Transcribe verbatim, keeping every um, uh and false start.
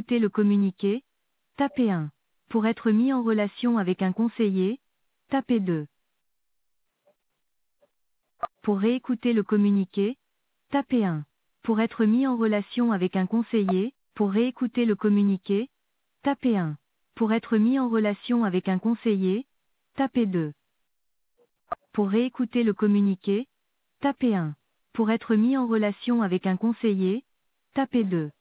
réécouter le communiqué, tapez un. Pour être mis en relation avec un conseiller, tapez deux. Pour réécouter le communiqué, tapez un. Pour être mis en relation avec un conseiller, pour réécouter le communiqué, tapez un. Pour être mis en relation avec un conseiller, tapez deux. Pour réécouter le communiqué, tapez un. Pour être mis en relation avec un conseiller, tapez deux.